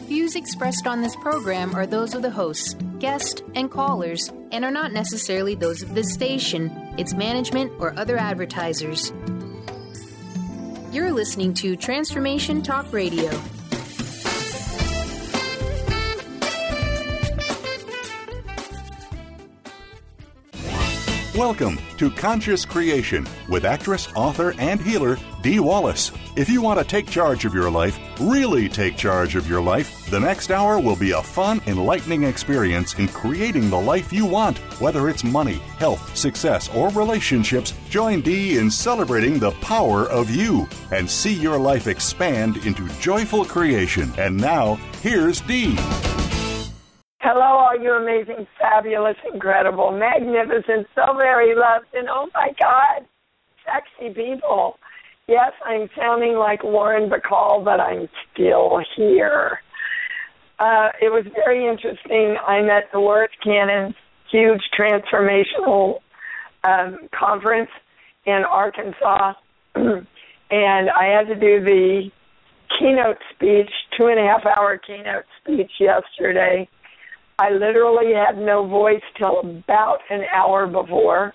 Views expressed on this program are those of the hosts, guests, and callers, and are not necessarily those of this station, its management, or other advertisers. You're listening to Transformation Talk Radio. Welcome to Conscious Creation with actress, author, and healer Dee Wallace. If you want to take charge of your life, really take charge of your life, the next hour will be a fun, enlightening experience in creating the life you want. Whether it's money, health, success, or relationships, join Dee in celebrating the power of you and see your life expand into joyful creation. And now, here's Dee. Hello, all you amazing, fabulous, incredible, magnificent, so very loved, and oh my God, sexy people. Yes, I'm sounding like Lauren Bacall, but I'm still here. It was very interesting. I'm at the Dolores Cannon's huge transformational conference in Arkansas, and I had to do the keynote speech, 2.5-hour keynote speech yesterday. I literally had no voice till about an hour before.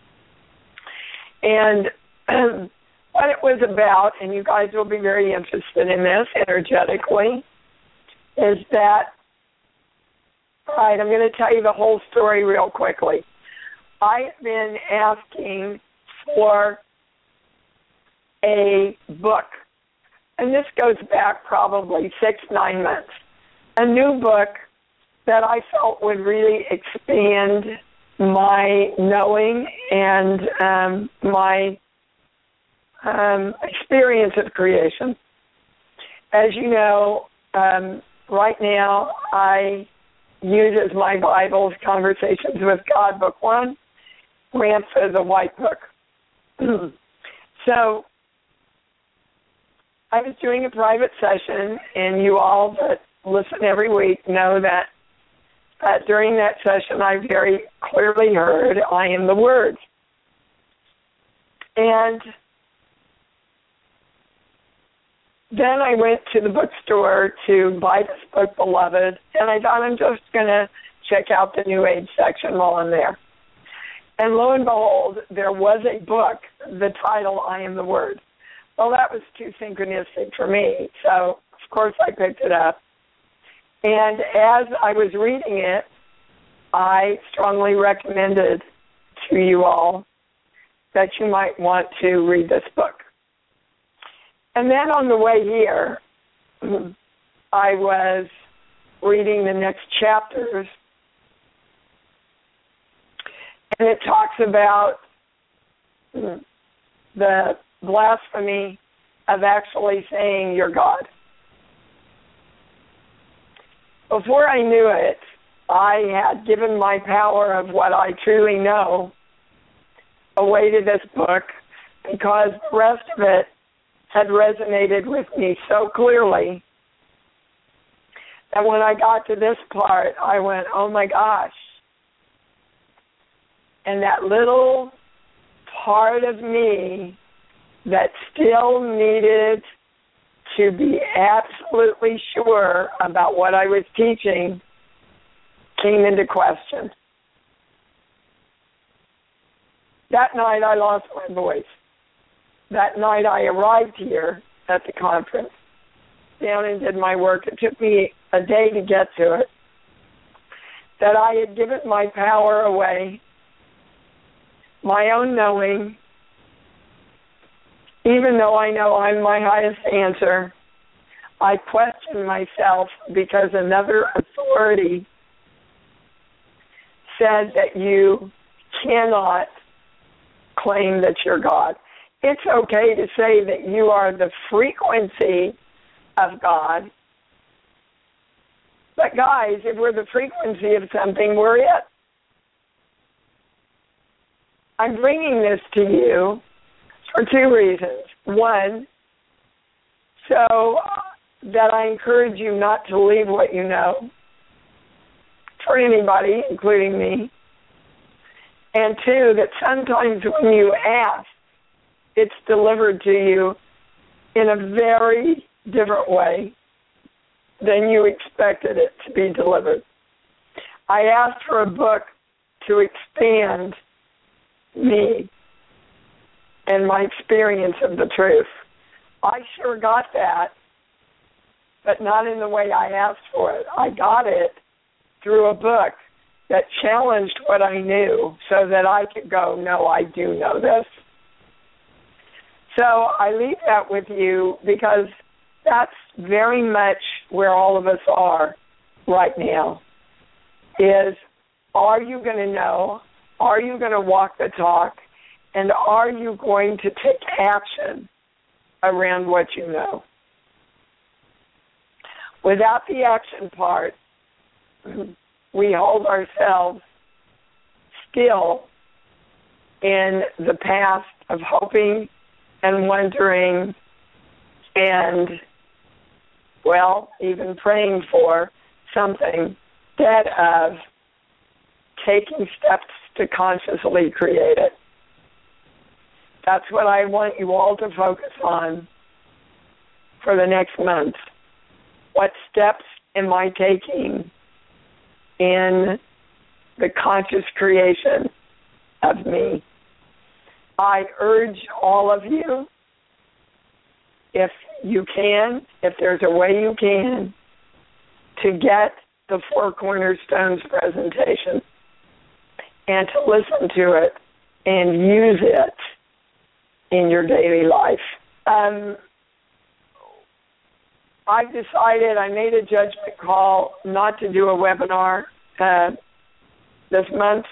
And what it was about, and you guys will be very interested in this energetically, is that, all right, I'm going to tell you the whole story real quickly. I have been asking for a book, and this goes back probably 6-9 months, a new book that I felt would really expand my knowing and my experience of creation. As you know, right now I use as my Bibles Conversations with God, Book 1, Ramtha, the White Book. So I was doing a private session, and you all that listen every week know that during that session, I very clearly heard, I am the Word. And then I went to the bookstore to buy this book, Beloved, and I thought I'm just going to check out the New Age section while I'm there. And lo and behold, there was a book, the title, I Am the Word. Well, that was too synchronistic for me, so of course I picked it up. And as I was reading it, I strongly recommended to you all that you might want to read this book. And then on the way here, I was reading the next chapters, and it talks about the blasphemy of actually saying you're God. Before I knew it, I had given my power of what I truly know away to this book because the rest of it had resonated with me so clearly that when I got to this part, I went, oh my gosh. And that little part of me that still needed to be absolutely sure about what I was teaching came into question. That night I lost my voice. That night I arrived here at the conference, down and did my work. It took me a day to get to it. That I had given my power away, my own knowing. Even though I know I'm my highest answer, I question myself because another authority said that you cannot claim that you're God. It's okay to say that you are the frequency of God. But guys, if we're the frequency of something, we're it. I'm bringing this to you for two reasons. One, so that I encourage you not to leave what you know for anybody, including me. And two, that sometimes when you ask, it's delivered to you in a very different way than you expected it to be delivered. I asked for a book to expand me and my experience of the truth. I sure got that, but not in the way I asked for it. I got it through a book that challenged what I knew so that I could go, no, I do know this. So I leave that with you because that's very much where all of us are right now, is are you going to know? Are you going to walk the talk? And are you going to take action around what you know? Without the action part, we hold ourselves still in the past of hoping and wondering and, well, even praying for something instead of taking steps to consciously create it. That's what I want you all to focus on for the next month. What steps am I taking in the conscious creation of me? I urge all of you, if you can, if there's a way you can, to get the Four Cornerstones presentation and to listen to it and use it in your daily life. I've decided, I made a judgment call not to do a webinar this month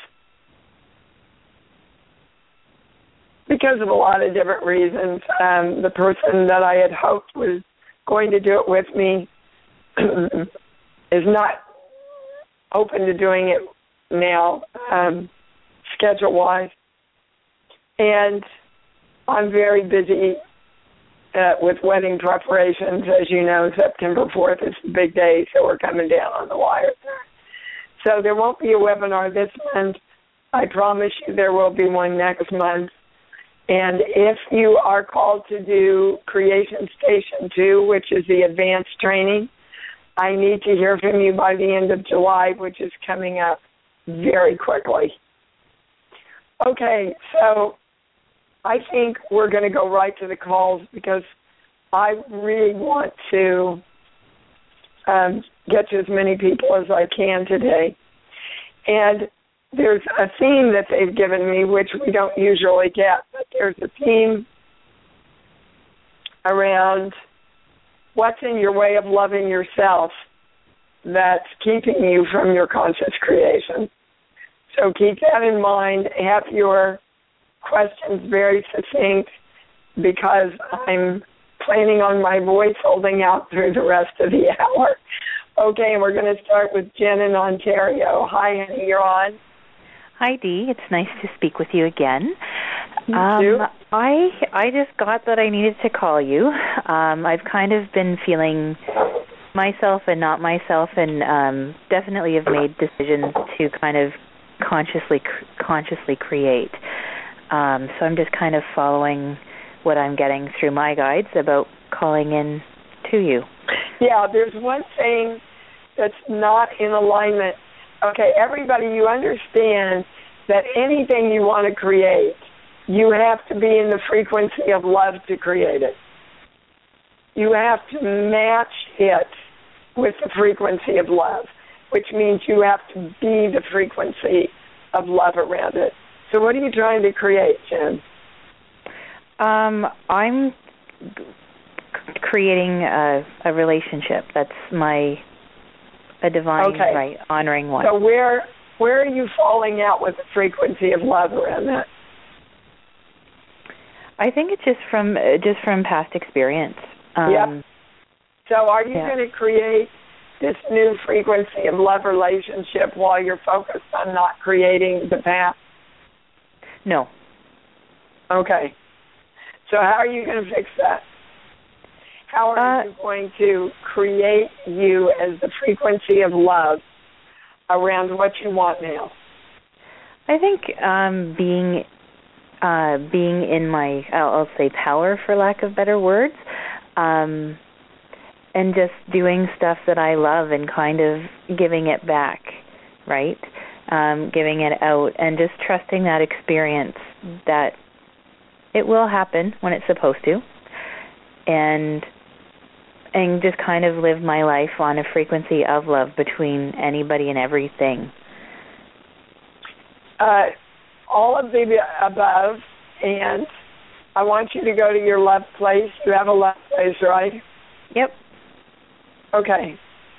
because of a lot of different reasons. The person that I had hoped was going to do it with me is not open to doing it now, schedule-wise. And I'm very busy with wedding preparations. As you know, September 4th is the big day, so we're coming down on the wire. So there won't be a webinar this month. I promise you there will be one next month. And if you are called to do Creation Station 2, which is the advanced training, I need to hear from you by the end of July, which is coming up very quickly. Okay, so I think we're going to go right to the calls because I really want to get to as many people as I can today. And there's a theme that they've given me, which we don't usually get, but there's a theme around what's in your way of loving yourself that's keeping you from your conscious creation. So keep that in mind. Have your questions very succinct because I'm planning on my voice holding out through the rest of the hour. Okay, and we're going to start with Jen in Ontario. Hi, honey, you're on. Hi, Dee. It's nice to speak with you again. You too. I just got that I needed to call you. I've kind of been feeling myself and not myself, and definitely have made decisions to kind of consciously create. So I'm just kind of following what I'm getting through my guides about calling in to you. Yeah, there's one thing that's not in alignment. Okay, everybody, you understand that anything you want to create, you have to be in the frequency of love to create it. You have to match it with the frequency of love, which means you have to be the frequency of love around it. So what are you trying to create, Jen? I'm creating a relationship that's a divine right, honoring one. So where are you falling out with the frequency of love around that? I think it's just from past experience. Yep. So are you going to create this new frequency of love relationship while you're focused on not creating the past? No. Okay. So how are you going to fix that? How are you going to create you as the frequency of love around what you want now? I think being in my, I'll say power for lack of better words, and and just doing stuff that I love and kind of giving it back, right? Giving it out and just trusting that experience that it will happen when it's supposed to, and just kind of live my life on a frequency of love between anybody and everything. All of the above, and I want you to go to your left place. You have a left place, right? Yep. Okay.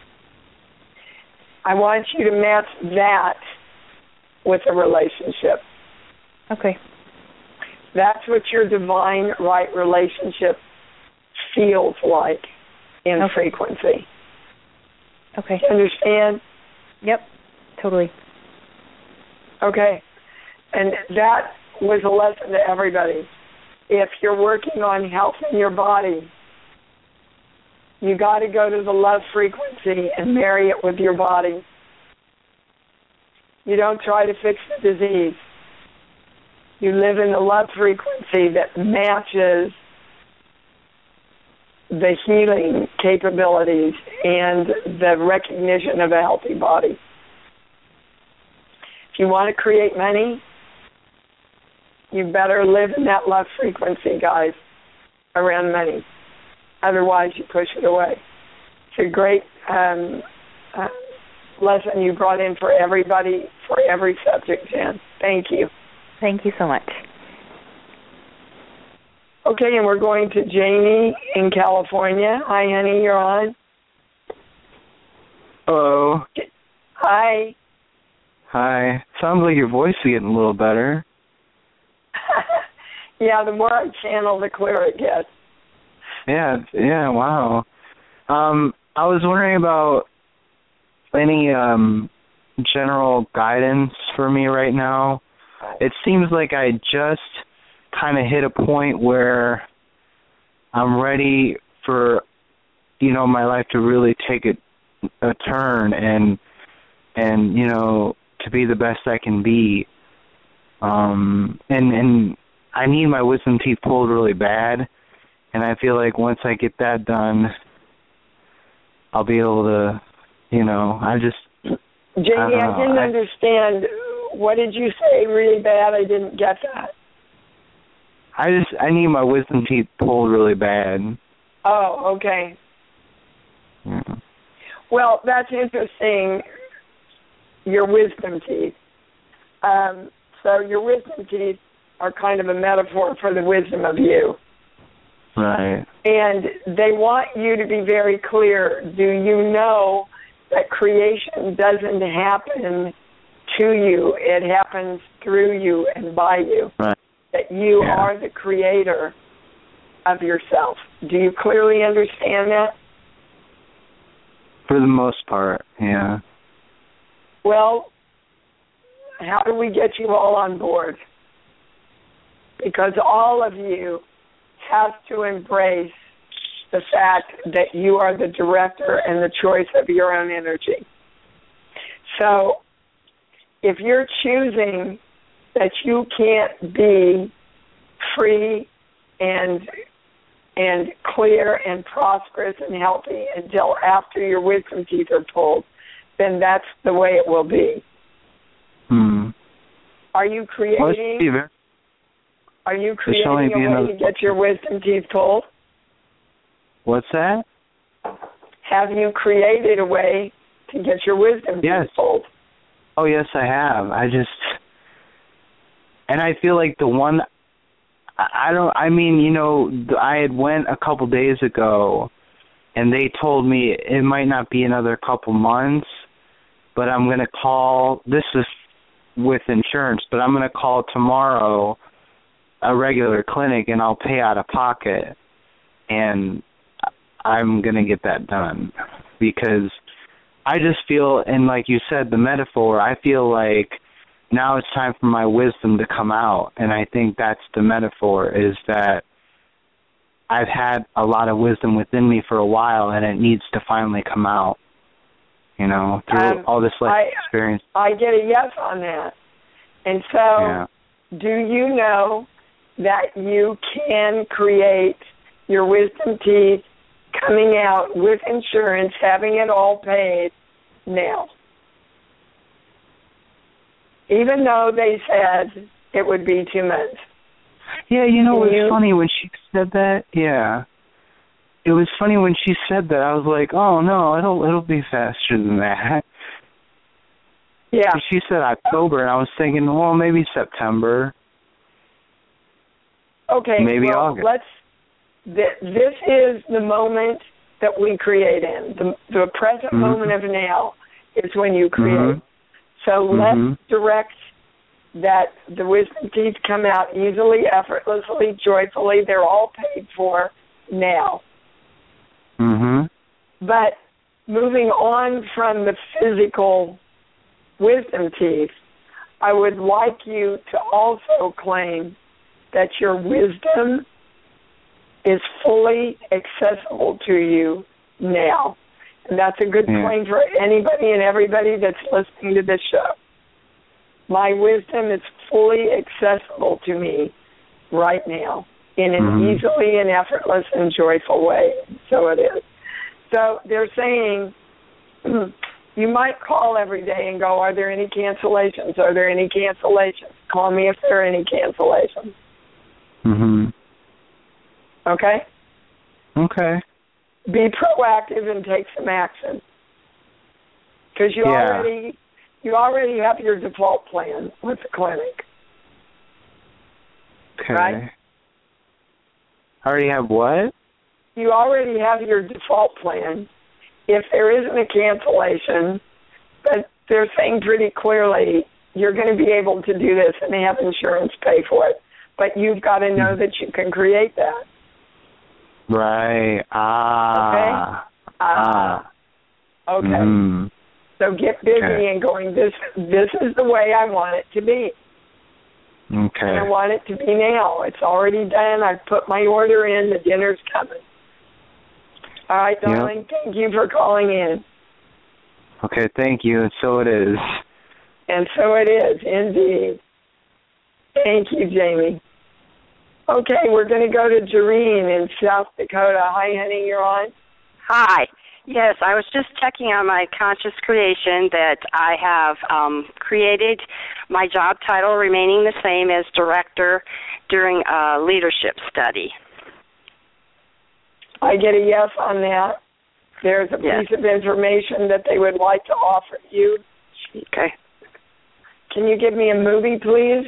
I want you to match that with a relationship. Okay. That's what your divine right relationship feels like in frequency. Okay. Do you understand? Yep, totally. Okay. And that was a lesson to everybody. If you're working on health in your body, you got to go to the love frequency and marry it with your body. You don't try to fix the disease. You live in the love frequency that matches the healing capabilities and the recognition of a healthy body. If you want to create money, you better live in that love frequency, guys, around money. Otherwise, you push it away. It's a great lesson you brought in for everybody, for every subject, Jen. Thank you. Thank you so much. Okay, and we're going to Jamie in California. Hi, honey, you're on. Hello. Hi. Hi. Sounds like your voice is getting a little better. Yeah, the more I channel, the clearer it gets. Yeah, wow. I was wondering about any general guidance for me right now. It seems like I just kind of hit a point where I'm ready for, my life to really take a turn and to be the best I can be. And I need my wisdom teeth pulled really bad, and I feel like once I get that done, I'll be able to, Jamie, I didn't understand. What did you say really bad? I didn't get that. I need my wisdom teeth pulled really bad. Oh, okay. Yeah. Well, that's interesting, your wisdom teeth. So your wisdom teeth are kind of a metaphor for the wisdom of you. Right. And they want you to be very clear. Do you know that creation doesn't happen to you? It happens through you and by you. Right. That you are the creator of yourself. Do you clearly understand that? For the most part, yeah. Well, how do we get you all on board? Because all of you have to embrace the fact that you are the director and the choice of your own energy. So if you're choosing that you can't be free and clear and prosperous and healthy until after your wisdom teeth are pulled, then that's the way it will be. Are you creating? Are you creating a way to get your wisdom teeth pulled? What's that? Have you created a way to get your wisdom teeth pulled? Oh, yes, I have. And I feel like the one, I had went a couple days ago, and they told me it might not be another couple months, but I'm going to call, this is with insurance, but I'm going to call tomorrow a regular clinic, and I'll pay out of pocket, and I'm going to get that done, because I just feel, and like you said, the metaphor, I feel like now it's time for my wisdom to come out, and I think that's the metaphor, is that I've had a lot of wisdom within me for a while, and it needs to finally come out, through all this life experience. I get a yes on that. And so, do you know that you can create your wisdom teeth coming out with insurance, having it all paid now. Even though they said it would be 2 months. Yeah, you know, it was funny when she said that. Yeah. It was funny when she said that. I was like, oh, no, it'll be faster than that. Yeah. She said October, and I was thinking, well, maybe September. Okay. Maybe August. This is the moment that we create in. The present moment of now is when you create. Mm-hmm. So let's direct that the wisdom teeth come out easily, effortlessly, joyfully. They're all paid for now. Mm-hmm. But moving on from the physical wisdom teeth, I would like you to also claim that your wisdom is fully accessible to you now. And that's a good claim for anybody and everybody that's listening to this show. My wisdom is fully accessible to me right now in an easily and effortless and joyful way. So it is. So they're saying you might call every day and go, are there any cancellations? Are there any cancellations? Call me if there are any cancellations. Mm-hmm. Okay? Okay. Be proactive and take some action. Because you already have your default plan with the clinic. Okay. Right? I already have what? You already have your default plan. If there isn't a cancellation, but they're saying pretty clearly you're going to be able to do this and they have insurance pay for it. But you've got to know that you can create that. Right. Okay. So get busy and going, this is the way I want it to be. Okay. And I want it to be now. It's already done. I've put my order in. The dinner's coming. All right, darling. Thank you for calling in. Okay, thank you. And so it is. And so it is, indeed. Thank you, Jamie. Okay, we're going to go to Jareen in South Dakota. Hi, honey, you're on. Hi. Yes, I was just checking on my conscious creation that I have created my job title remaining the same as director during a leadership study. I get a yes on that. There's a piece of information that they would like to offer you. Okay. Can you give me a movie, please?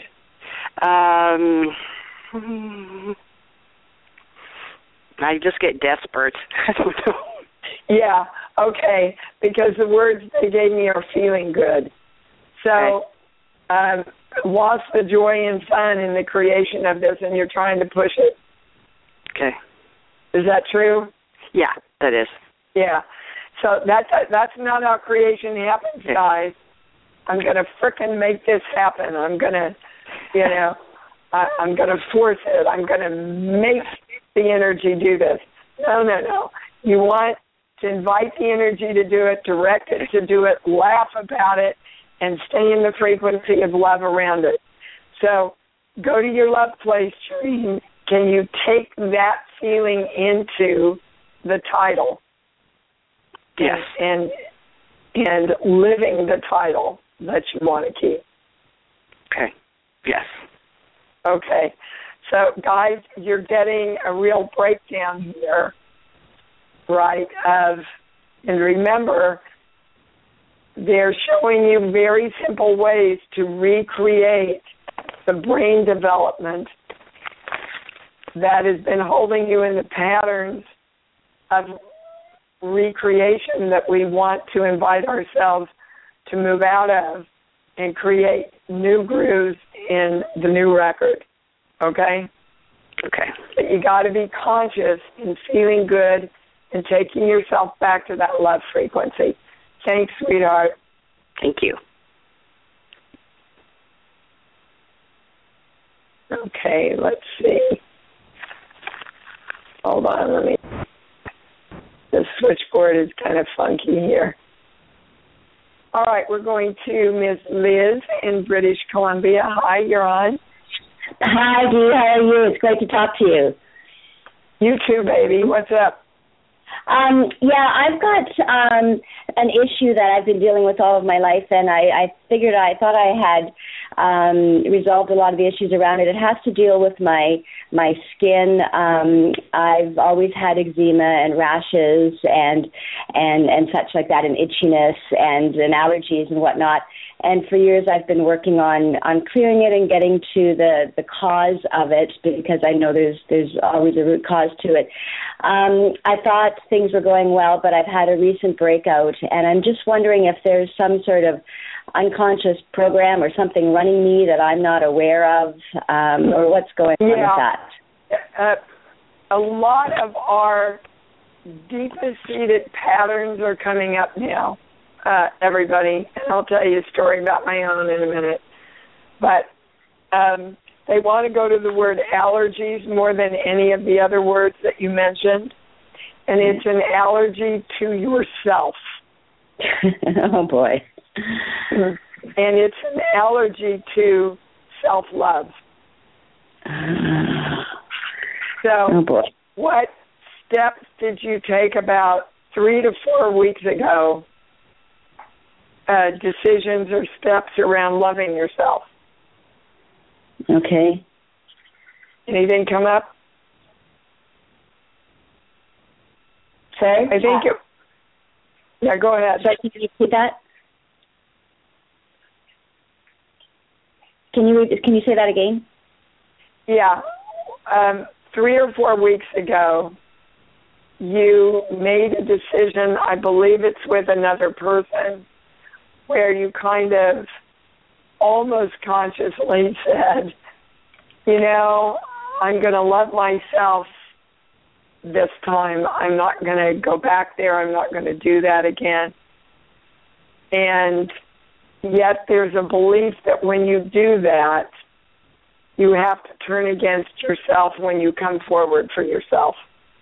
I just get desperate. I don't know. Yeah, okay, because the words they gave me are feeling good. So, lost the joy and fun in the creation of this, and you're trying to push it. Okay. Is that true? Yeah, that is. Yeah. So that's not how creation happens, guys. I'm going to frickin' make this happen. I'm going to, I'm going to force it. I'm going to make the energy do this. No. You want to invite the energy to do it, direct it to do it, laugh about it, and stay in the frequency of love around it. So go to your love place, Jareen. Can you take that feeling into the title? Yes. And living the title that you want to keep. Okay. Yes. Okay. So, guys, you're getting a real breakdown here, right? And remember, they're showing you very simple ways to recreate the brain development that has been holding you in the patterns of recreation that we want to invite ourselves to move out of and create new grooves in the new record. Okay? Okay. But you got to be conscious and feeling good and taking yourself back to that love frequency. Thanks, sweetheart. Thank you. Okay, let's see. Hold on, the switchboard is kind of funky here. All right, we're going to Ms. Liz in British Columbia. Hi, you're on. Hi, Dee. How are you? It's great to talk to you. You too, baby. What's up? Yeah, I've got an issue that I've been dealing with all of my life, and I thought I had resolved a lot of the issues around it. It has to deal with my skin. I've always had eczema and rashes and such like that, and itchiness and allergies and whatnot. And for years I've been working on clearing it and getting to the cause of it, because I know there's always a root cause to it. I thought things were going well, but I've had a recent breakout, and I'm just wondering if there's some sort of unconscious program or something running me that I'm not aware of, or what's going on with that. A lot of our deepest seated patterns are coming up now. Everybody, and I'll tell you a story about my own in a minute. But they want to go to the word allergies more than any of the other words that you mentioned, and it's an allergy to yourself. Oh, boy. And it's an allergy to self-love. So oh, boy. What steps did you take about 3 to 4 weeks ago, decisions or steps around loving yourself? Okay. Anything come up? Sorry? I think it... Yeah, go ahead. Sorry, can you repeat that? Can you say that again? Yeah. 3 or 4 weeks ago, you made a decision, I believe it's with another person, where you kind of almost consciously said, you know, I'm going to love myself this time. I'm not going to go back there. I'm not going to do that again. And yet there's a belief that when you do that, you have to turn against yourself when you come forward for yourself.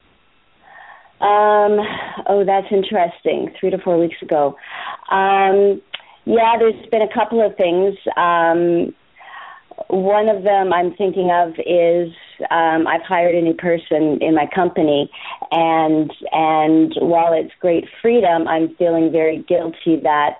Oh, that's interesting. 3 to 4 weeks ago. Yeah, there's been a couple of things. One of them I'm thinking of is I've hired a new person in my company, and while it's great freedom, I'm feeling very guilty that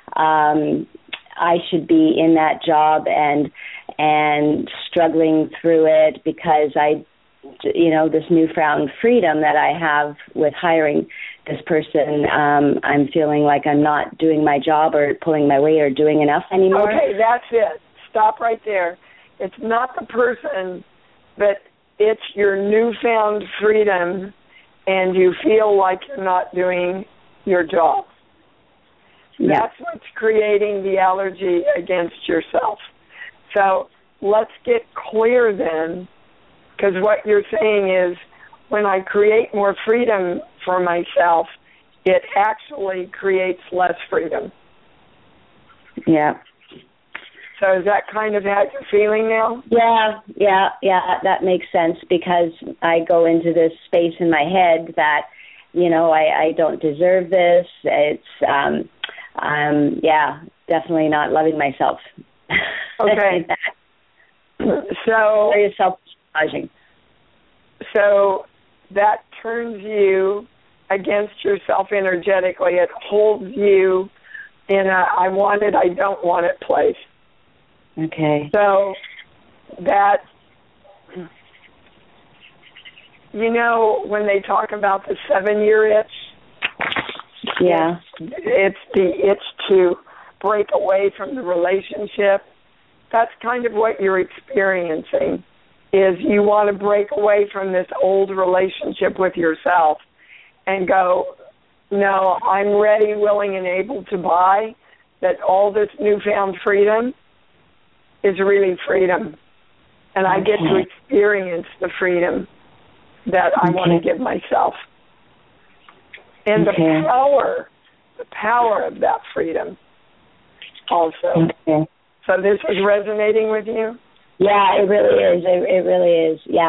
I should be in that job and struggling through it, because this newfound freedom that I have with hiring this person, I'm feeling like I'm not doing my job or pulling my weight or doing enough anymore. Okay, that's it. Stop right there. It's not the person, but it's your newfound freedom, and you feel like you're not doing your job. Yeah. That's what's creating the allergy against yourself. So let's get clear then, because what you're saying is, when I create more freedom for myself, it actually creates less freedom. Yeah. So is that kind of how you're feeling now? Yeah, that makes sense, because I go into this space in my head that, I don't deserve this. It's, definitely not loving myself. Okay. So very self-sabotaging. So that turns you against yourself energetically. It holds you in a I want it, I don't want it place. Okay. So that, when they talk about the 7-year itch, yeah, it's the itch to break away from the relationship. That's kind of what you're experiencing, is you want to break away from this old relationship with yourself and go, no, I'm ready, willing, and able to buy that all this newfound freedom is really freedom. And I get to experience the freedom that I want to give myself. And the power of that freedom also. Okay. So this is resonating with you? Yeah, it really is. It really is. Yeah,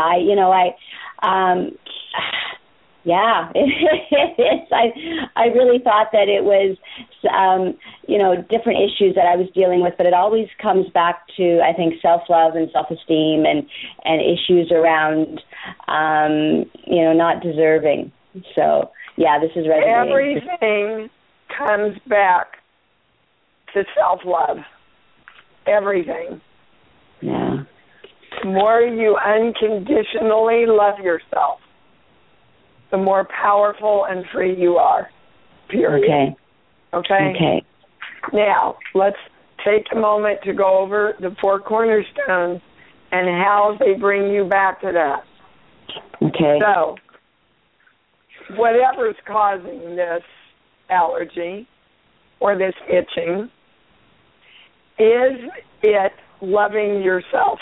I really thought that it was, different issues that I was dealing with, but it always comes back to, I think, self-love and self-esteem and issues around, not deserving. So Yeah, this is resonating. Everything comes back to self-love. Everything. Yeah. The more you unconditionally love yourself, the more powerful and free you are. Period. Okay? Now, let's take a moment to go over the 4 cornerstones and how they bring you back to that. Okay. So, whatever's causing this allergy or this itching, is it loving yourself?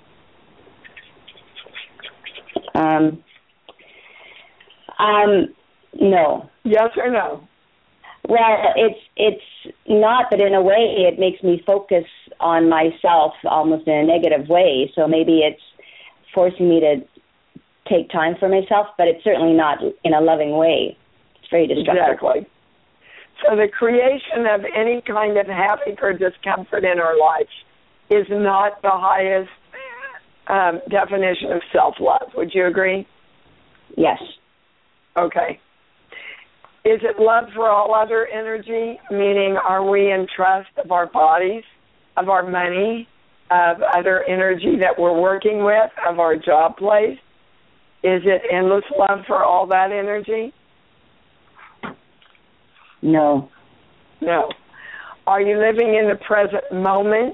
No. Yes or no? Well, it's not, but in a way it makes me focus on myself almost in a negative way. So maybe it's forcing me to take time for myself, but it's certainly not in a loving way. It's very destructive. Exactly. So the creation of any kind of havoc or discomfort in our life is not the highest definition of self-love. Would you agree? Yes. Okay. Is it love for all other energy, meaning are we in trust of our bodies, of our money, of other energy that we're working with, of our job place? Is it endless love for all that energy? No. No. Are you living in the present moment?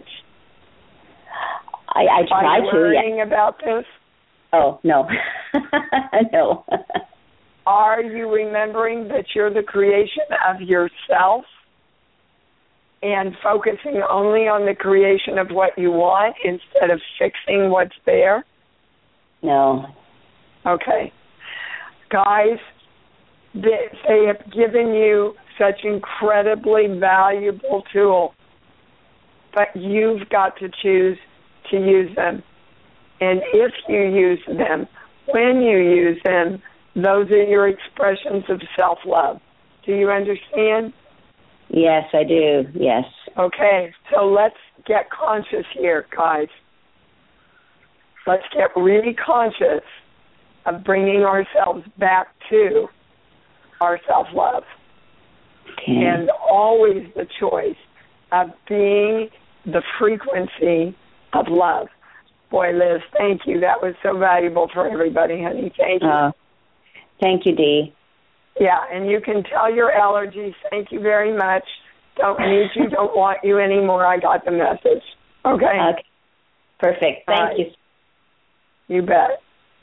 I try to, worrying about this? Oh, no. No. Are you remembering that you're the creation of yourself and focusing only on the creation of what you want instead of fixing what's there? No. Okay. Guys, they have given you such incredibly valuable tools, but you've got to choose to use them. And if you use them, when you use them, those are your expressions of self-love. Do you understand? Yes, I do. Yes. Okay, so let's get conscious here, guys. Let's get really conscious of bringing ourselves back to our self-love. Okay. And always the choice of being the frequency of love. Boy, Liz, thank you. That was so valuable for everybody, honey. Thank you. Thank you, Dee. Yeah, and you can tell your allergies, thank you very much. Don't need you, don't want you anymore. I got the message. Okay? Perfect. Thank you. You bet.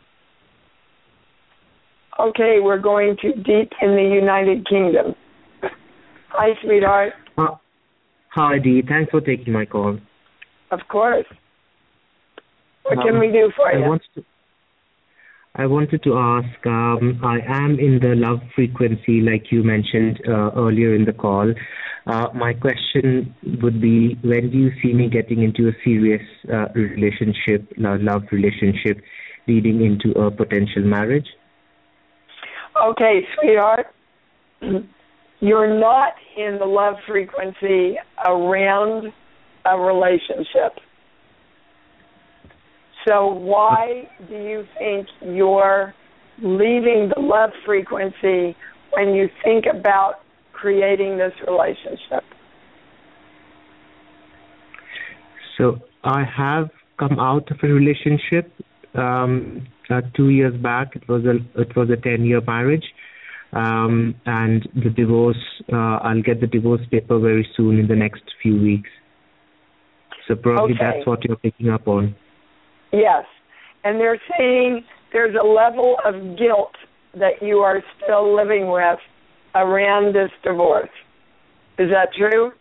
Okay, we're going to deep in the United Kingdom. Hi, sweetheart. Hi, Dee. Thanks for taking my call. Of course. What can we do for you? I wanted to ask, I am in the love frequency like you mentioned earlier in the call. My question would be, when do you see me getting into a serious relationship, love relationship, leading into a potential marriage? Okay, sweetheart. You're not in the love frequency around a relationship. So why do you think you're leaving the love frequency when you think about creating this relationship? So I have come out of a relationship 2 years back. It was a 10-year marriage, and the divorce. I'll get the divorce paper very soon in the next few weeks. So probably that's what you're picking up on. Yes, and they're saying there's a level of guilt that you are still living with around this divorce. Is that true?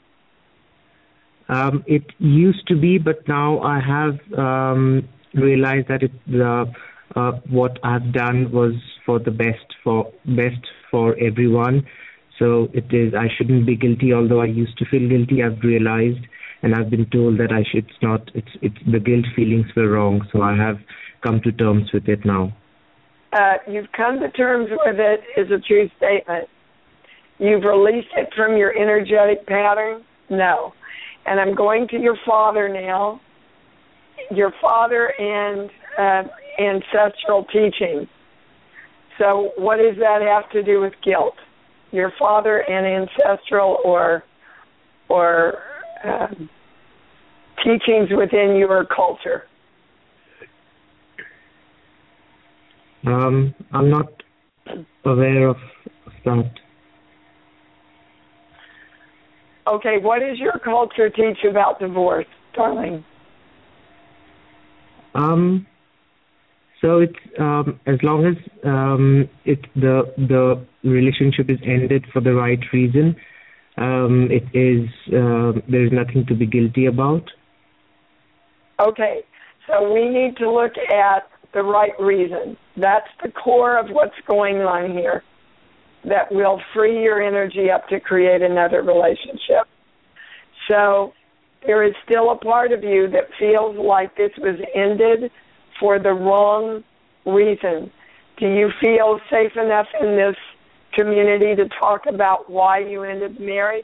It used to be, but now I have realized that what I've done was for the best for everyone. So it is. I shouldn't be guilty, although I used to feel guilty. I've realized. And I've been told that it's the guilt feelings were wrong, so I have come to terms with it now. You've come to terms with it is a true statement. You've released it from your energetic pattern? No. And I'm going to your father now. Your father and ancestral teaching. So what does that have to do with guilt? Your father and ancestral or teachings within your culture? I'm not aware of that. Okay, what does your culture teach about divorce, darling? So it's as long as the relationship is ended for the right reason, it is there is nothing to be guilty about. Okay, so we need to look at the right reason. That's the core of what's going on here. That will free your energy up to create another relationship. So there is still a part of you that feels like this was ended for the wrong reason. Do you feel safe enough in this community to talk about why you ended the marriage?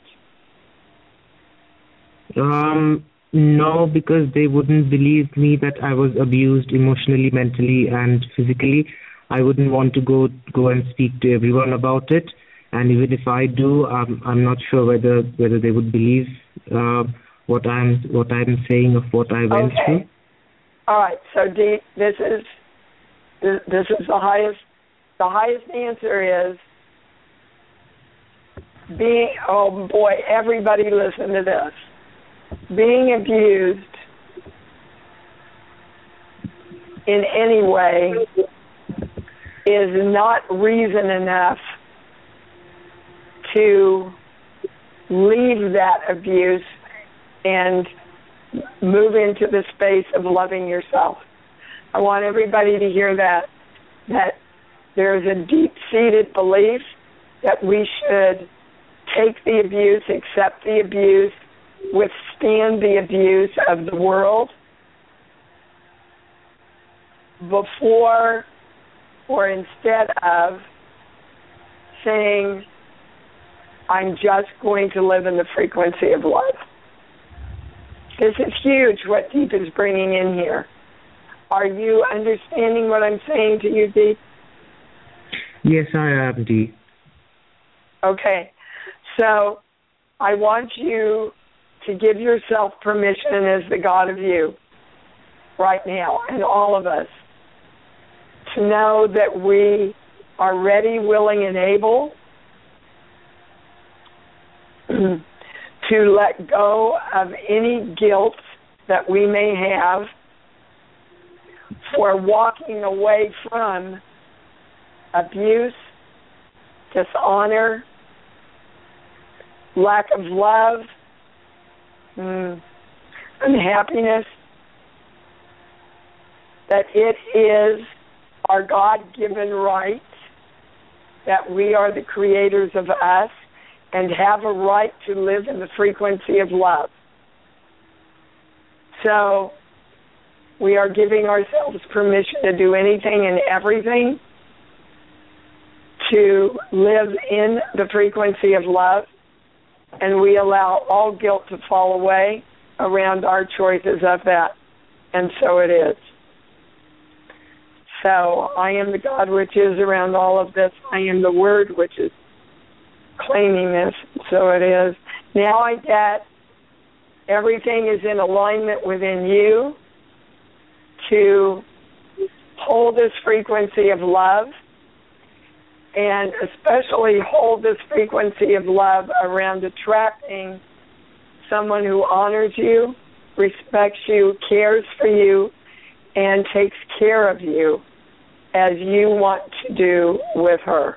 No, because they wouldn't believe me that I was abused emotionally, mentally, and physically. I wouldn't want to go and speak to everyone about it, and even if I do, I'm not sure whether they would believe what I'm saying of what I went through. All right. So Dee, this is the highest. The highest answer is being. Oh boy, everybody listen to this. Being abused in any way is not reason enough to leave that abuse and move into the space of loving yourself. I want everybody to hear that there is a deep-seated belief that we should take the abuse, accept the abuse, withstand the abuse of the world before or instead of saying, I'm just going to live in the frequency of love. This is huge what Deep is bringing in here. Are you understanding what I'm saying to you, Deep? Yes, I am, Deep. Okay. So I want you to give yourself permission as the God of you right now, and all of us, to know that we are ready, willing, and able to let go of any guilt that we may have for walking away from abuse, dishonor, lack of love, unhappiness, that it is our God-given right that we are the creators of us and have a right to live in the frequency of love. So we are giving ourselves permission to do anything and everything to live in the frequency of love, and we allow all guilt to fall away around our choices of that. And so it is. So I am the God which is around all of this. I am the Word which is claiming this. So it is. Now I get everything is in alignment within you to hold this frequency of love, and especially hold this frequency of love around attracting someone who honors you, respects you, cares for you, and takes care of you as you want to do with her.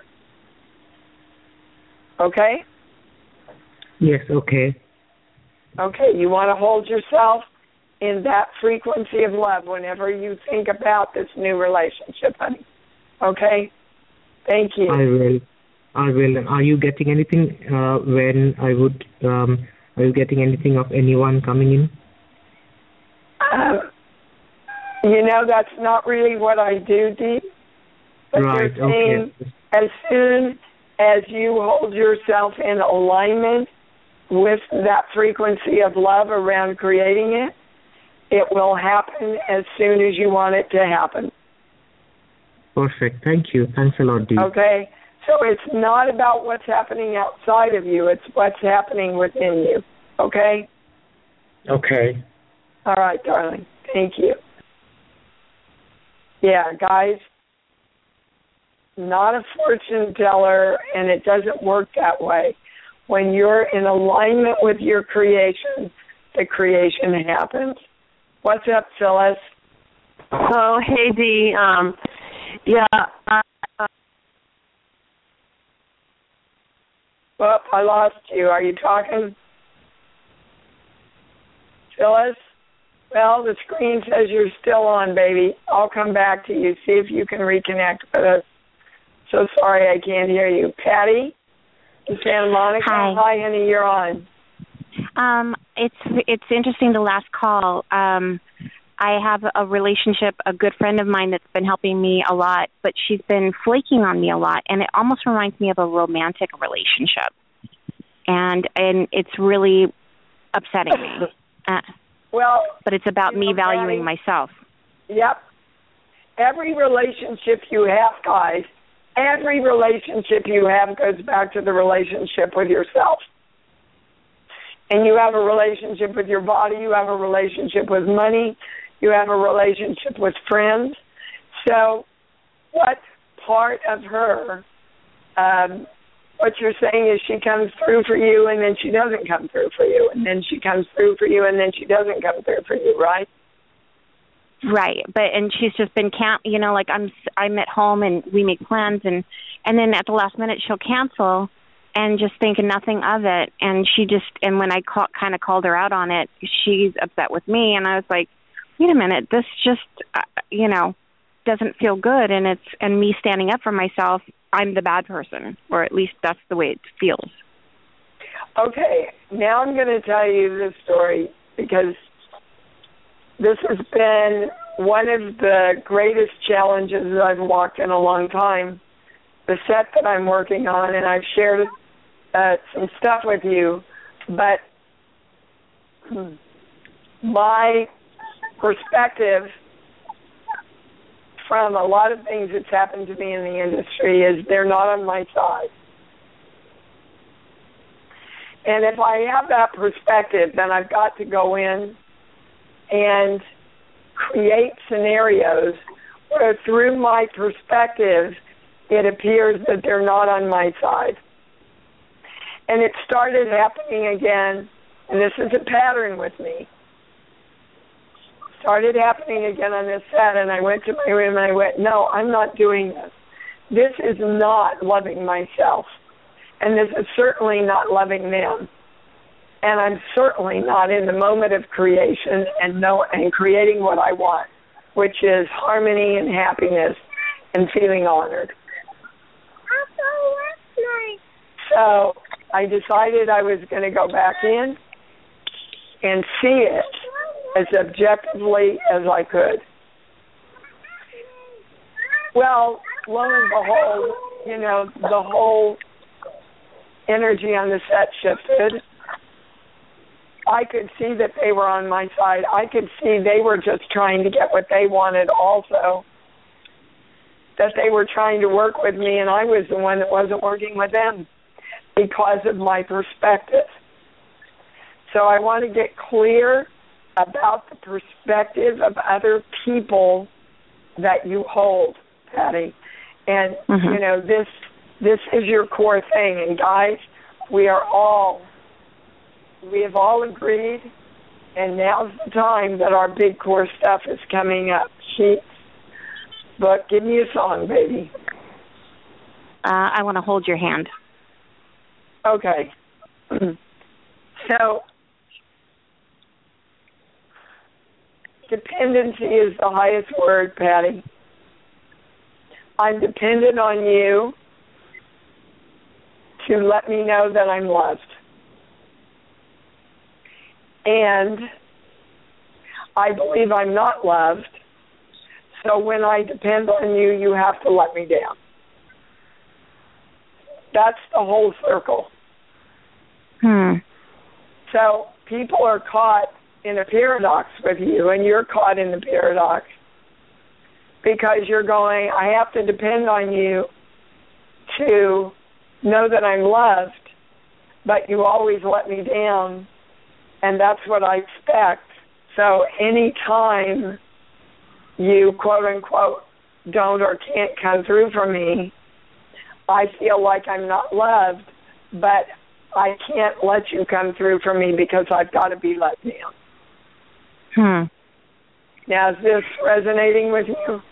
Okay? Yes, okay. Okay, you want to hold yourself in that frequency of love whenever you think about this new relationship, honey. Okay? Thank you. I will. Are you getting anything when I would, are you getting anything of anyone coming in? You know, that's not really what I do, Deep. But right, you're saying as soon as you hold yourself in alignment with that frequency of love around creating it, it will happen as soon as you want it to happen. Perfect. Thank you. Thanks a lot, Dee. Okay? So it's not about what's happening outside of you. It's what's happening within you. Okay? Okay. All right, darling. Thank you. Yeah, guys, not a fortune teller, and it doesn't work that way. When you're in alignment with your creation, the creation happens. What's up, Phyllis? Oh, hey, Dee. Well, I lost you. Are you talking? Phyllis? Well, the screen says you're still on, baby. I'll come back to you. See if you can reconnect with us. So sorry I can't hear you. Patty in Santa Monica? Hi, honey, you're on. It's interesting, the last call. I have a relationship, a good friend of mine that's been helping me a lot, but she's been flaking on me a lot, and it almost reminds me of a romantic relationship. And it's really upsetting me. Well, but it's about me valuing Patty, myself. Yep. Every relationship you have, guys, every relationship you have goes back to the relationship with yourself. And you have a relationship with your body, you have a relationship with money, you have a relationship with friends. So what part of her, what you're saying is she comes through for you and then she doesn't come through for you, and then she comes through for you and then she doesn't come through for you, right? Right, and she's just been like I'm at home and we make plans and then at the last minute she'll cancel and just thinking nothing of it, and when I kind of called her out on it, she's upset with me, and I was like, wait a minute, this just doesn't feel good, and me standing up for myself, I'm the bad person, or at least that's the way it feels. Okay, now I'm going to tell you this story because this has been one of the greatest challenges that I've walked in a long time. The set that I'm working on, and I've shared some stuff with you, but my perspective from a lot of things that's happened to me in the industry is they're not on my side. And if I have that perspective, then I've got to go in and create scenarios where through my perspective, it appears that they're not on my side. And it started happening again, and this is a pattern with me. Started happening again on this set, and I went to my room and I went, no, I'm not doing this. This is not loving myself. And this is certainly not loving them. And I'm certainly not in the moment of creation and creating what I want, which is harmony and happiness and feeling honored. So I decided I was going to go back in and see it as objectively as I could. Well, lo and behold, the whole energy on the set shifted. I could see that they were on my side. I could see they were just trying to get what they wanted also, that they were trying to work with me, and I was the one that wasn't working with them because of my perspective. So I want to get clear about the perspective of other people that you hold, Patty. And, this is your core thing. And, guys, we have all agreed, and now's the time that our big core stuff is coming up. But give me a song, baby. I want to hold your hand. Okay. So, dependency is the highest word, Patty. I'm dependent on you to let me know that I'm loved. And I believe I'm not loved, so when I depend on you, you have to let me down. That's the whole circle. So people are caught in a paradox with you, and you're caught in the paradox. because you're going, I have to depend on you to know that I'm loved, but you always let me down, and that's what I expect. So any time you, quote unquote, don't or can't come through for me, I feel like I'm not loved, but I can't let you come through for me because I've got to be let down. Now, is this resonating with you?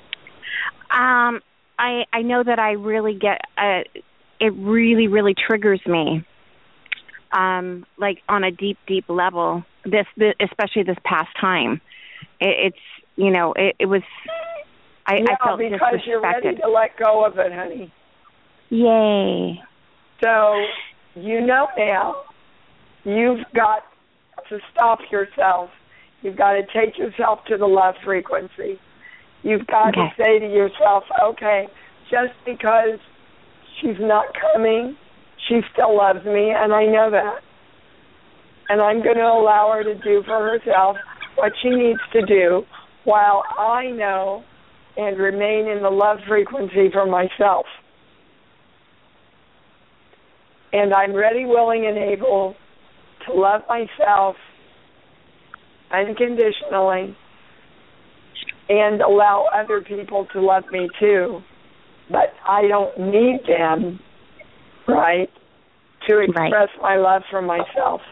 I know that I really get it. Really, really triggers me. Like on a deep, deep level. This especially this past time. It was. I felt because disrespected. You're ready to let go of it, honey. Yay! So you know now you've got to stop yourself. You've got to take yourself to the love frequency. You've got to say to yourself, okay, just because she's not coming, she still loves me, and I know that. And I'm going to allow her to do for herself what she needs to do while I know and remain in the love frequency for myself. And I'm ready, willing, and able to love myself unconditionally and allow other people to love me too. But I don't need them, right, to express my love for myself.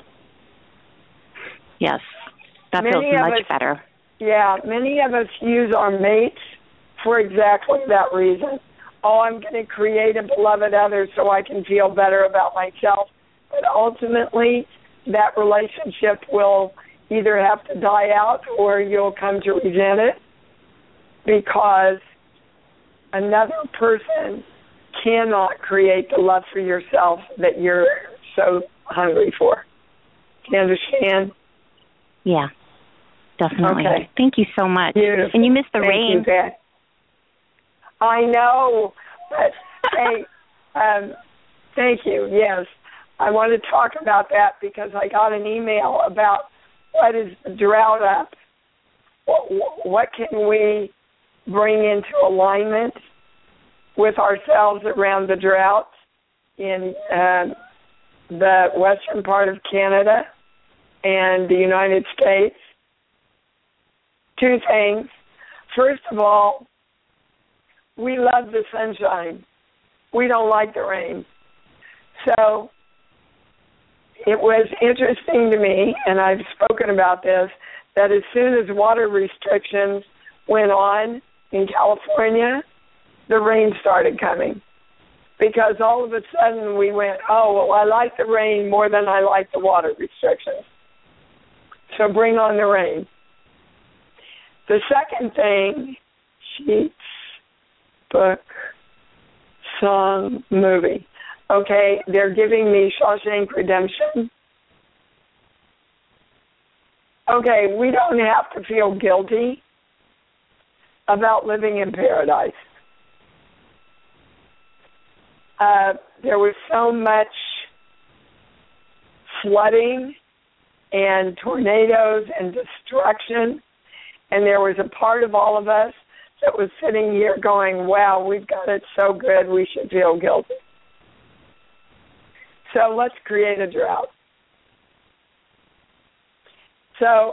Yes, that feels much better. Yeah, many of us use our mates for exactly that reason. Oh, I'm going to create a beloved other so I can feel better about myself. But ultimately, that relationship will either have to die out or you'll come to resent it because another person cannot create the love for yourself that you're so hungry for. Do you understand? Yeah, definitely. Okay. Thank you so much. Beautiful. And you missed the rain. You, I know, but hey, thank you. Yes, I want to talk about that because I got an email about what is the drought up. What can we bring into alignment with ourselves around the drought in the western part of Canada and the United States? Two things. First of all, we love the sunshine. We don't like the rain. So it was interesting to me, and I've spoken about this, that as soon as water restrictions went on in California, the rain started coming. Because all of a sudden we went, oh, well, I like the rain more than I like the water restrictions. So bring on the rain. The second thing, sheets, book, song, movie. Okay, they're giving me Shawshank Redemption. Okay, we don't have to feel guilty about living in paradise. There was so much flooding and tornadoes and destruction, and there was a part of all of us that was sitting here going, wow, we've got it so good, we should feel guilty. So let's create a drought. So,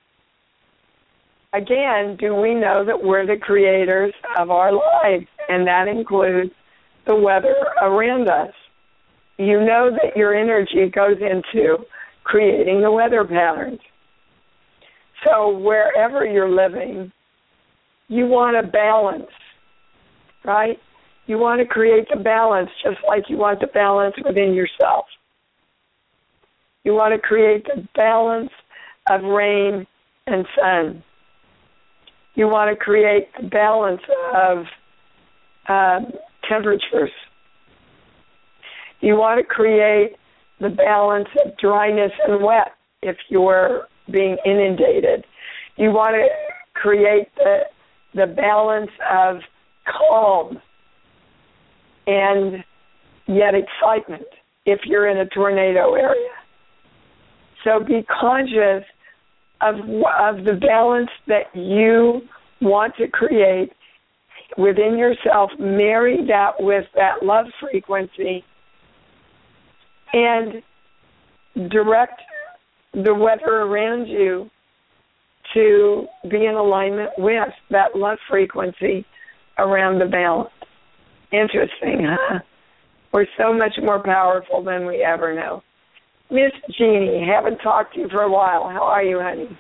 again, do we know that we're the creators of our lives? And that includes the weather around us. You know that your energy goes into creating the weather patterns. So wherever you're living, you want a balance, right? You want to create the balance just like you want the balance within yourself. You want to create the balance of rain and sun. You want to create the balance of temperatures. You want to create the balance of dryness and wet if you're being inundated. You want to create the balance of calm and yet excitement if you're in a tornado area. So be conscious of the balance that you want to create within yourself, marry that with that love frequency, and direct the weather around you to be in alignment with that love frequency around the balance. Interesting, huh? We're so much more powerful than we ever know. Miss Jeannie, haven't talked to you for a while. How are you, honey?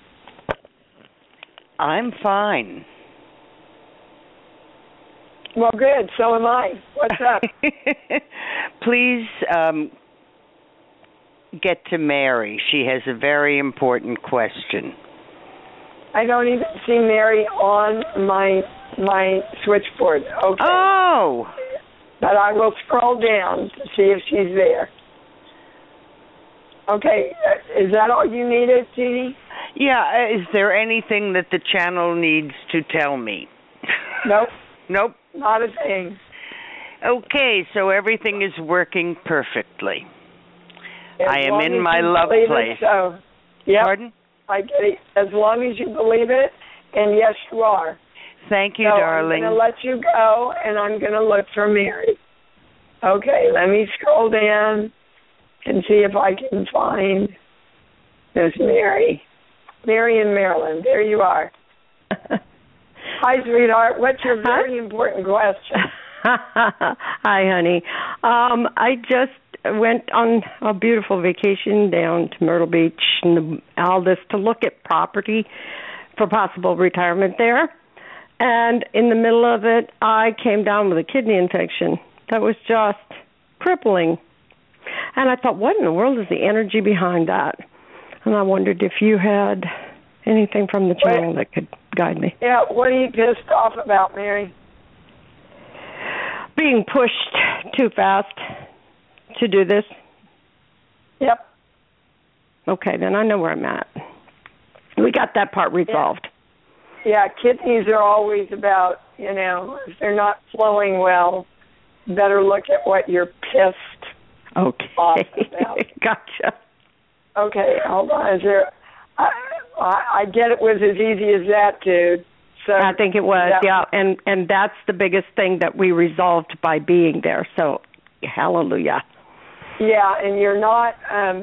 I'm fine. Well, good. So am I. What's up? Please get to Mary. She has a very important question. I don't even see Mary on my switchboard. Okay. Oh! But I will scroll down to see if she's there. Okay. Is that all you needed, Jeannie? Yeah. Is there anything that the channel needs to tell me? Nope. Nope. Not a thing. Okay, so everything is working perfectly. I am in my you love believe place. It, so, yep, Pardon? I get it. As long as you believe it, and yes, you are. Thank you, so darling. I'm going to let you go, and I'm going to look for Mary. Okay, let me scroll down and see if I can find Miss Mary. Mary in Maryland. There you are. Hi, sweetheart. What's your very important question? Hi, honey. I just went on a beautiful vacation down to Myrtle Beach and Aldous to look at property for possible retirement there. And in the middle of it, I came down with a kidney infection that was just crippling. And I thought, what in the world is the energy behind that? And I wondered if you had anything from the channel that could guide me. Yeah, what are you pissed off about, Mary? Being pushed too fast to do this. Yep. Okay, then I know where I'm at. We got that part resolved. Yeah, kidneys are always about, if they're not flowing well, better look at what you're pissed off about. Gotcha. Okay, hold on. Is there... I get it was as easy as that, dude. So I think it was, yeah. And that's the biggest thing that we resolved by being there. So, hallelujah. Yeah, and you're not,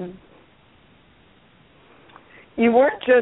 you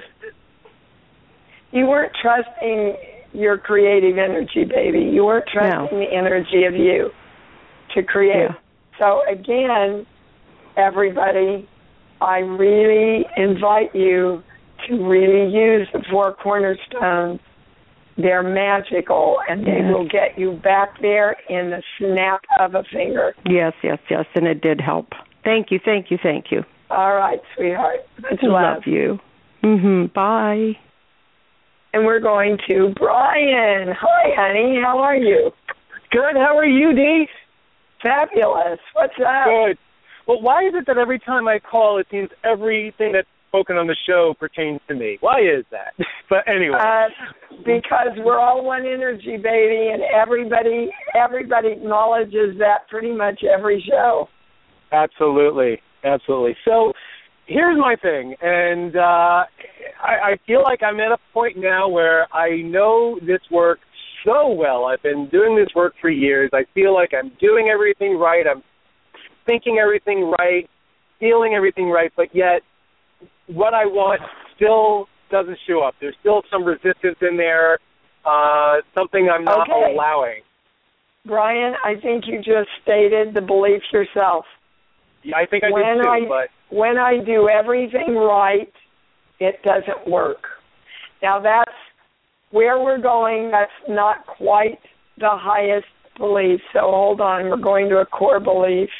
weren't trusting your creative energy, baby. You weren't trusting the energy of you to create. Yeah. So, again, everybody, I really invite you to really use the 4 cornerstones. They're magical, and they will get you back there in the snap of a finger. Yes, and it did help. Thank you. All right, sweetheart. Much love you. Bye. And we're going to Brian. Hi, honey. How are you? Good. How are you, Dee? Fabulous. What's up? Good. Well, why is it that every time I call, it seems everything that's spoken on the show pertains to me? Why is that? But anyway. Because we're all one energy, baby, and everybody acknowledges that pretty much every show. Absolutely. So here's my thing, and I feel like I'm at a point now where I know this work so well. I've been doing this work for years. I feel like I'm doing everything right. I'm thinking everything right, feeling everything right, but yet what I want still doesn't show up. There's still some resistance in there, something I'm not allowing. Brian, I think you just stated the belief yourself. Yeah, I think I did too, but... When I do everything right, it doesn't work. Now, that's where we're going. That's not quite the highest belief. So hold on. We're going to a core belief.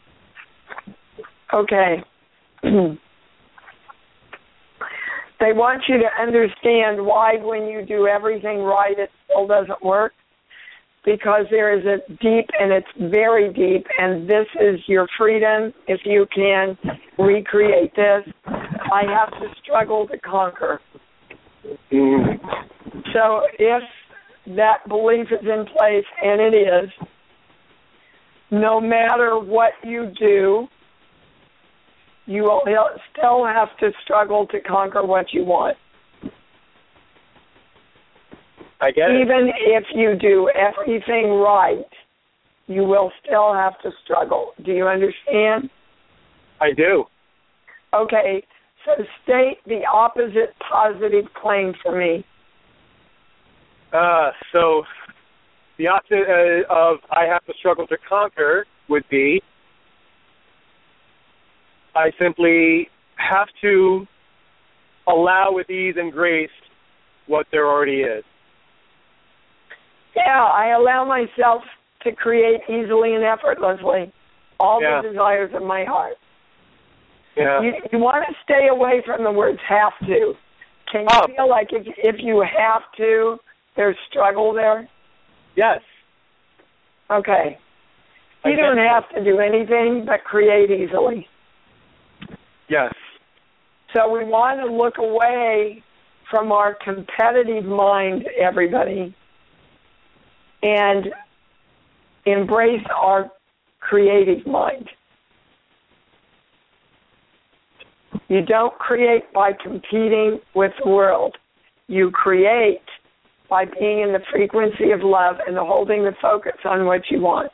Okay. They want you to understand why when you do everything right, it still doesn't work. Because there is a deep, and it's very deep, and this is your freedom. If you can recreate this, I have to struggle to conquer. So if that belief is in place, and it is, no matter what you do, you will still have to struggle to conquer what you want. I get it. Even if you do everything right, you will still have to struggle. Do you understand? I do. Okay, so state the opposite positive claim for me. So the opposite of I have to struggle to conquer would be I simply have to allow with ease and grace what there already is. Yeah, I allow myself to create easily and effortlessly all the desires of my heart. Yeah. You want to stay away from the words have to. Can you feel like if you have to, there's struggle there? Yes. Okay. You don't have to do anything but create easily. Yes. So we want to look away from our competitive mind, everybody, and embrace our creative mind. You don't create by competing with the world. You create by being in the frequency of love and holding the focus on what you want.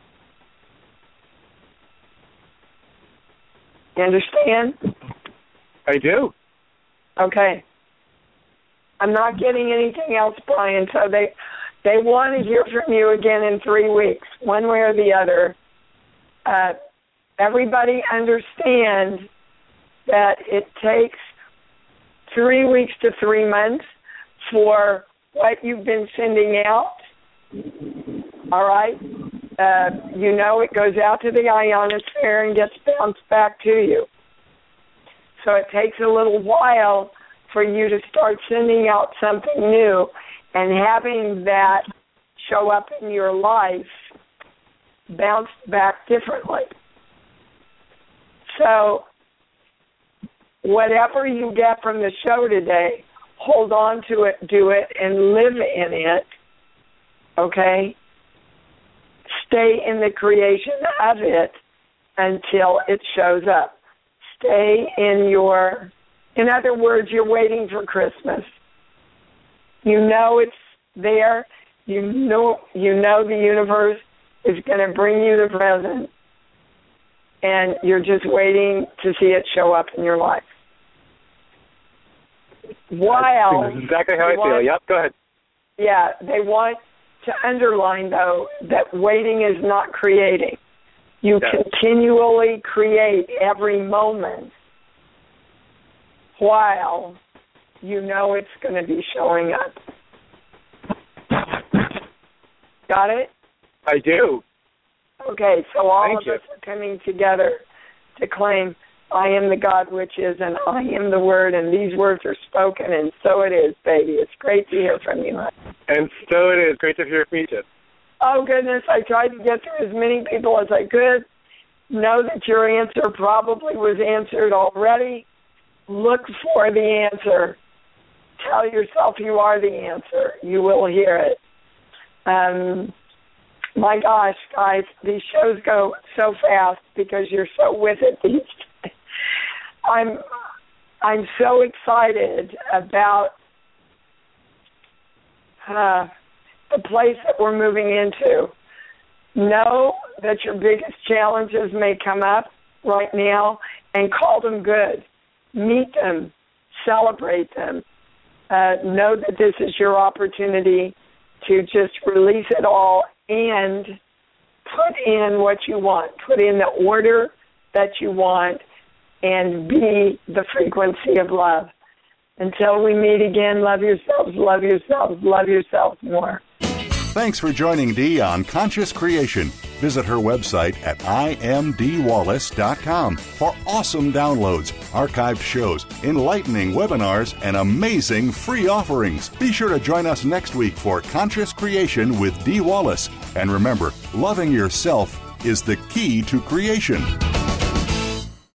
You understand? I do. Okay. I'm not getting anything else, Brian, so they want to hear from you again in 3 weeks, one way or the other. Everybody understand that it takes 3 weeks to 3 months for what you've been sending out. All right? It goes out to the ionosphere and gets bounced back to you. So it takes a little while for you to start sending out something new and having that show up in your life bounced back differently. So whatever you get from the show today, hold on to it, do it, and live in it, okay? Stay in the creation of it until it shows up. Stay in other words, you're waiting for Christmas. You know it's there. You know the universe is going to bring you the present, and you're just waiting to see it show up in your life. That's exactly how I feel. Yep, go ahead. Yeah, they want to underline, though, that waiting is not creating. You continually create every moment while you know it's going to be showing up. Got it? I do. Okay, so all of us are coming together to claim I am the God which is, and I am the Word, and these words are spoken, and so it is, baby. It's great to hear from you, honey. And so it is. Great to hear from you, too. Oh, goodness, I tried to get through as many people as I could. Know that your answer probably was answered already. Look for the answer. Tell yourself you are the answer. You will hear it. My gosh, guys, these shows go so fast because you're so with it these days. I'm so excited about the place that we're moving into. Know that your biggest challenges may come up right now and call them good. Meet them. Celebrate them. Know that this is your opportunity to just release it all and put in what you want. Put in the order that you want and be the frequency of love. Until we meet again, love yourselves, love yourselves, love yourselves more. Thanks for joining Dee on Conscious Creation. Visit her website at imdwallace.com for awesome downloads, archived shows, enlightening webinars, and amazing free offerings. Be sure to join us next week for Conscious Creation with Dee Wallace. And remember, loving yourself is the key to creation.